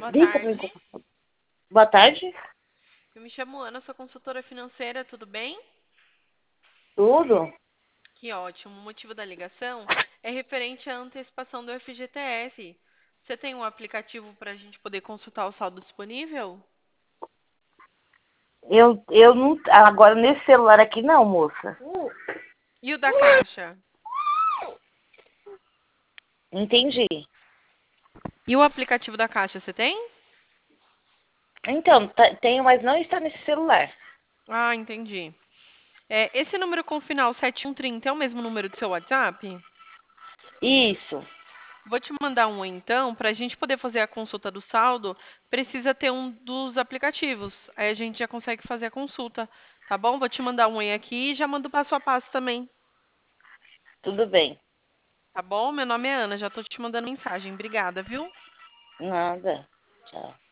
Boa Diga pra mim. tarde. Boa tarde. Eu me chamo Ana, sou consultora financeira, tudo bem? Tudo? Que ótimo. O motivo da ligação é referente à antecipação do FGTS. Você tem um aplicativo para a gente poder consultar o saldo disponível? Eu não. Agora nesse celular aqui não, moça. E o da Caixa? Entendi. E o aplicativo da Caixa, você tem? Então, tenho, mas não está nesse celular. Ah, entendi. Esse número com o final 7130 é o mesmo número do seu WhatsApp? Isso. Vou te mandar um então, para a gente poder fazer a consulta do saldo, precisa ter um dos aplicativos. Aí a gente já consegue fazer a consulta, tá bom? Vou te mandar um aqui e já mando passo a passo também, Tudo bem. tá bom? Meu nome é Ana, já tô te mandando mensagem. Obrigada, viu? Nada. Tchau.